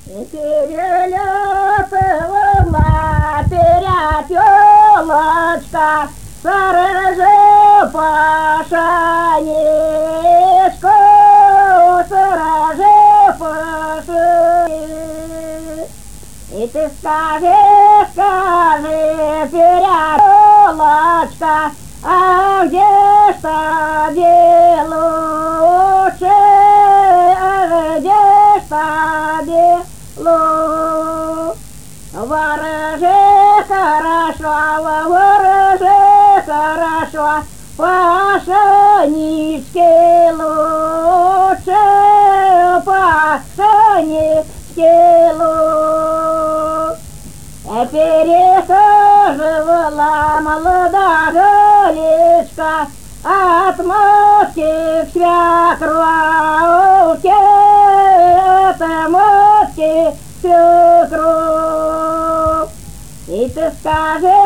Перелетела наперед елочка, сторожи пашаничку, сторожи паши. И ты скажи, перелеточка, а где ж тебе лучше, а где ж тебе лучше? Ворожи хорошо, ворожи хорошо, пашанички лучше, пашанички лучше. Перехаживала молодая личка от матки к свекровке, от матки к свекровке. И ты скажи,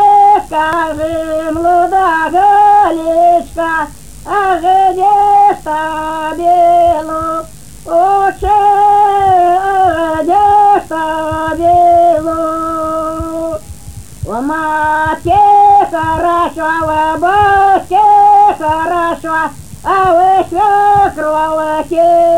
молодая личка, а где ж тебе лучше, а где ж тебе лучше? В матке хорошо, в батьке хорошо, а вы свекровке